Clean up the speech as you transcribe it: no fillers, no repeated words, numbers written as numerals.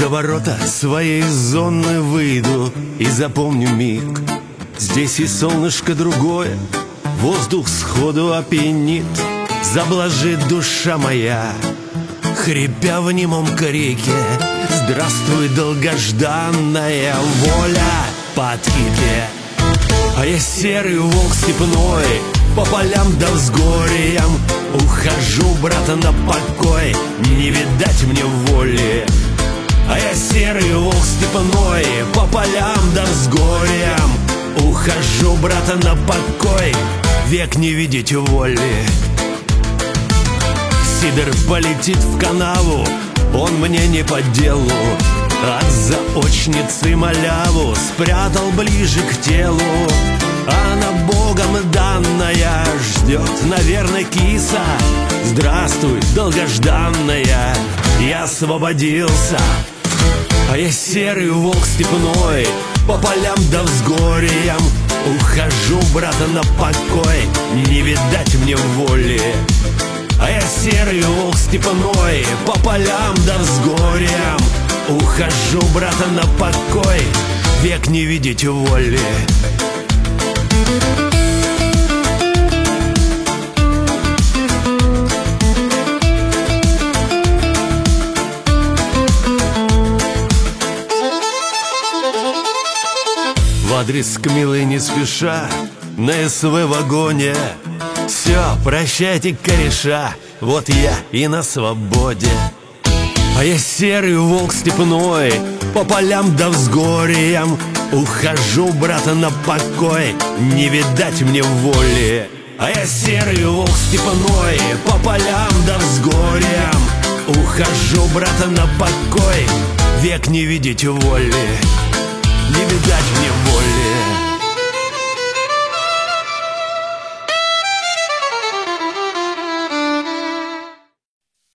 За ворота своей зоны выйду и запомню миг. Здесь и солнышко другое, воздух сходу опьянит. Заблажит душа моя, хрипя в немом крике: здравствуй, долгожданная воля под кике. А я серый волк степной, по полям да взгорьям ухожу, брата, на покой, не видать мне воли. А я серый волк степной, по полям да взгорьям ухожу, брата, на покой, век не видеть воли. Сидор полетит в канаву, он мне не по делу. От заочницы маляву спрятал ближе к телу. Она Богом данная ждет, наверное, киса. Здравствуй, долгожданная, я освободился. А я серый волк степной, по полям да взгорьям ухожу, брата, на покой, не видать мне воли. А я серый волк степной, по полям да взгорьям ухожу, брата, на покой, век не видеть воли. В адрес к милой не спеша на СВ-вагоне: все, прощайте, кореша, вот я и на свободе. А я серый волк степной, по полям да взгорьям ухожу, брата, на покой, не видать мне воли. А я серый волк степной, по полям да взгорьям ухожу, брата, на покой, век не видеть воли.